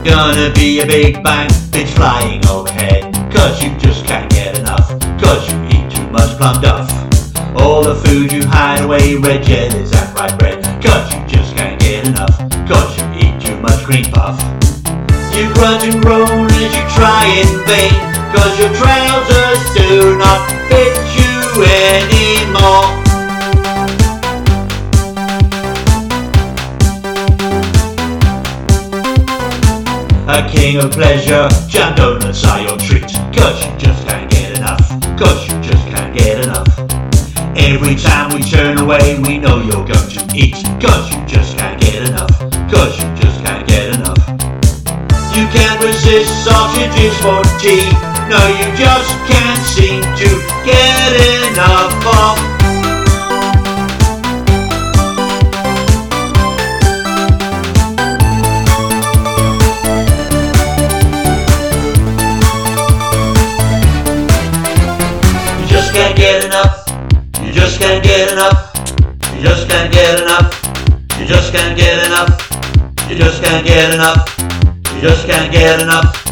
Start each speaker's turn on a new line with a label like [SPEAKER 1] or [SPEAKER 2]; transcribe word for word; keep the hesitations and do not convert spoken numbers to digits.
[SPEAKER 1] gonna be a big bang, bitch flying overhead. Cause you just can't get enough, cause you eat too much plum duff. All the food you hide away, red jellies and fried bread. Cause you just can't get enough, cause you eat too much cream puff. You grunge and groan as you try in vain, cause your trousers do not fit you anymore. A king of pleasure, jam donuts are your treat. Cause you just can't get enough, cause you just can't get enough. Every time we turn away, we know you're going to eat. Cause you just can't get enough, cause you just can't get enough. You can't resist sausages for tea. No, you just can't seem to get enough of. You just can't get enough. You just can't get enough. You just can't get enough. You just can't get enough. You just can't get enough. You just can't get enough.